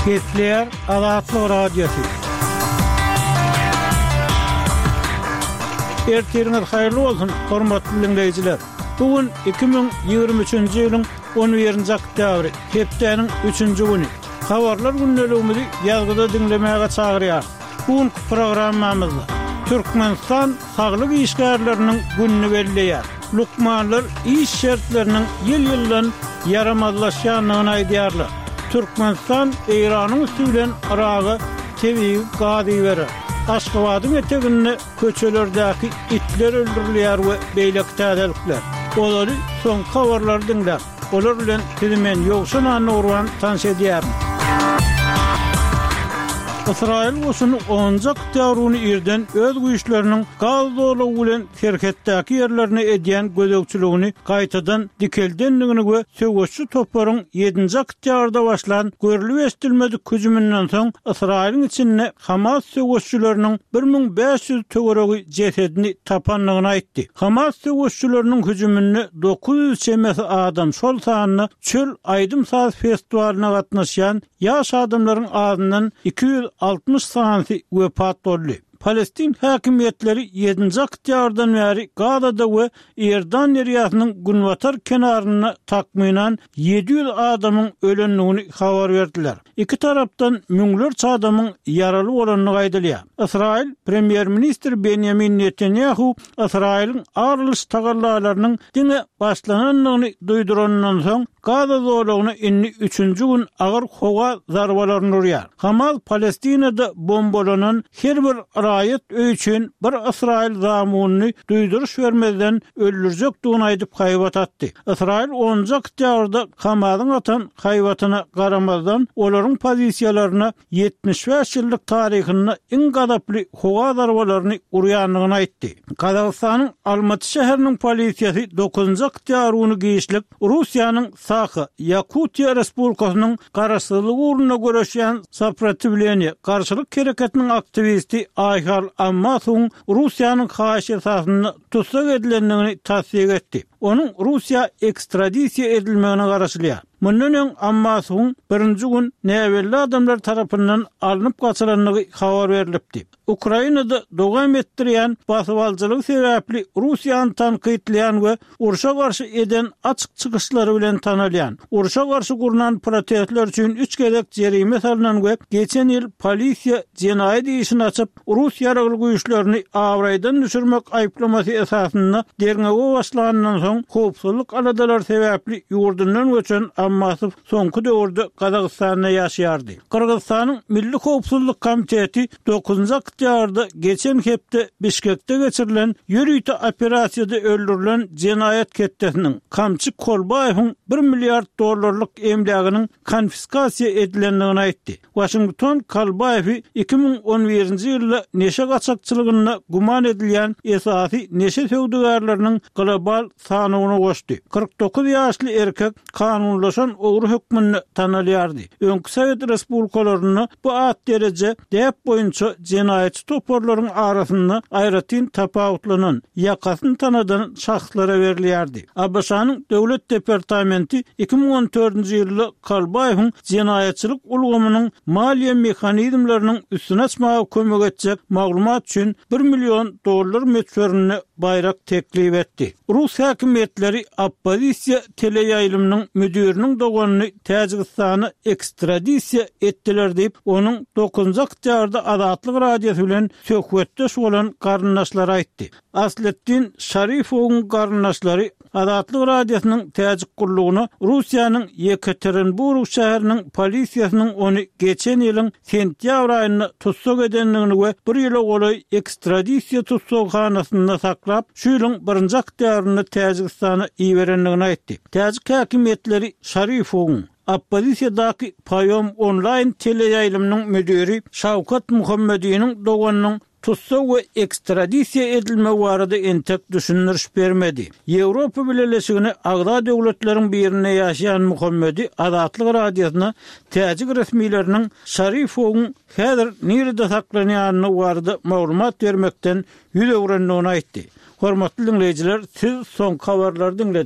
Ketler Azatlyk Radiosu. Ertiriniz hayırlı bolsun, hormatly dinleyijiler. Bugün 2023-nji ýylyň 11-nji oktýabry, hepdeniň 3-nji güni. Habarlar günneligimizi ýazgyda dinlemäge çagyrýar. Bugün programmamyzda Türkmenistan saglyk işgärleriniň günni belleýär. Lukmanlar iş şertlerinin yıl-yıldan yaramazlaşýanyny aýdýarlar. Türkmenistan Iranyň üstünden Iragy tebigi gady berer. Aşgabatyň eteginde köçelerdäki itler öldürilýär we beýlek täzelikler. Olary soň habarlar dinler. Olar bilen tümen ýogşan urwan tanış edýär. İsrail goşuny 10-njy oktýabryny ýerden öz güýçleriniň gazdolugy bilen terhetdäki ýerlerine edýän gözegçiligini gaýtadan dikeldenligini we söwüşçü toplaryň 7-nji oktýabrda başlan görülip estilmedik hüjümünden soň Israiliň içinde Hamas söwüşçüleriniň 1500 töweregi jesedini tapanlygyny aýtdy. Hamas söwüşçüleriniň hüjümini 900 çemesi adam şol sanyny çöl aýdym saz festiwalyna gatnaşýan ýaş adamlaryň ağzyndan 260 sanatı wepat boldy. Palestin hakimiyetleri 7-nji oktýabrdan bäri Gazada we Erdan deriýasynyň Günwatar kenaryna takminan 700 adamyň ölenligini habar berdiler. İki tarapdan müňlerçe adamyň yaraly bolanyny gaýdylýar. Israil premier ministr Benjamin Netanyahu Israiliň arlyş tagarlalarynyň diňe başlananlygyny duýdurandan soň Gaza zolugyny inni 3-nji gün agyr howa zarbalaryny urýar. Hamas Palestinada bombalanan her bir raýat öýçün bir Israil zamuny duýduruş bermeden öldürjekdigini aýdyp haýbat atdy. Israil 10-njy oktýabrda Hamasyň atan haýbatyna garamazdan olaryň pozisiýalaryna 75 ýyllyk taryhyny iň gadaply howa zarbalaryny urýanlygyny aýtdy. Kazakstanyň Almaty şäheriniň polisiýasy 9-njy oktýabryny giýişlik Russiýanyň Sakha Yakutiya Respublikasynyň garaşsyzlygy uğruna göreşýän Saprotivleniýe garşylyk hereketiniň aktivisti Ayhal Ammasow Russiýanyň haýyş esasyny tutsak edilendigini tasdik etdi. Onun Russiya ekstradisiya edilmegine garaşylýar. Mundan öň Ammasow birinji gün näwelli adamlar tarapyndan alınıp gaçylanlygy habar berilipdi. Ukrainada dogam etdirýän basybalçylyk sebäpli Russiýany tanqidleýän we uruşa garşy eden açyk çykyşlary bilen tanalýan. Uruşa garşy gurulan protestler üçin 3 gezek jerime salynan we geçen ýyl polisiýa jenaýat işini açyp Russiýa güýçlerini awraýdan düşürmek aýplamasy esasyna derňege başlanandan soň howpsuzlyk aladalar sebäpli ýurdundan göçen Ammasow soňky döwürde Kazakstanda ýaşaýardy. Kyrgyzstanyň Milli Howpsuzlyk Komiteti 9-njy oktýabrda geçen hepde Bişkekde geçirilen ýürüýte operasiýada öldürilen jenaýat ketdesiniň Kamçyk Kolbaýewiň 1 milliard dollarlyk emleginiň konfiskasiýa edilendigini aýtdy. Washington Kolbaýewi 2011-nji ýylda neşe gaçakçylygyna guman edilýän esasy neşe söwdügarlarynyň global sanyny goşdy. 49 ýaşly erkek kanunlaşan ogry hökmüni tanalýardy. Öňkü Sowet respublikalaryny bu at derece dep boýunça jenaýatçy toparlaryň arasynda aýratyn tapawutlanan ýakasyn tanadan şahslara berilýärdi. ABŞ-nyň Döwlet Departamenti 2014-nji ýylda Kolbaýewiň jenaýatçylyk ulgamynyň maliýe mexanizmlarynyň üstüne açmagy kömek etjek maglumat üçin 1 million dollar meçberini bayrak teklip etdi. Rus hakimiýetleri oppozisiýa teleýaýlymynyň müdiriniň doganyny Täjikistana ekstradisiýa etdiler diýip onuň 9-njy oktýabrda Azatlyk radiosu bilen söhbetdeş bolan garyndaşlary aýtdy. Asletdin Şarifowyň garyndaşlary Azatlyk radiosynyň täjik gurulugyny Russiýanyň Yekaterinburg şäheriniň polisiýasynyň ony geçen ýylyň sentýabr aýynda tutsak edenligini we bir ýyla golay ekstradisiýa tutsakhanasynda saklap, şu ýylyň 1-nji oktýabryny Täjikistana iýerenligini aýtdy. Täjik hakimiýetleri Şarifowyň oppozisiýadaky Payom online teleýaýlymynyň müdiri Şawkat Muhammediýiniň doganynyň tutsak we ekstradisiýa edilme barada entek düşündiriş bermedi. Ýewropa Birleşigini agda döwletleriň birine ýaşaýan Muhammedi Azatlyk radiosyna täjik resmiýetleriniň Şarifowyň häzir nerede saklanýanyny barada maglumat bermekden ýüz öwrendigini aýtdy. Hormatly dinleyijiler, siz soň habarlary dinlediniz.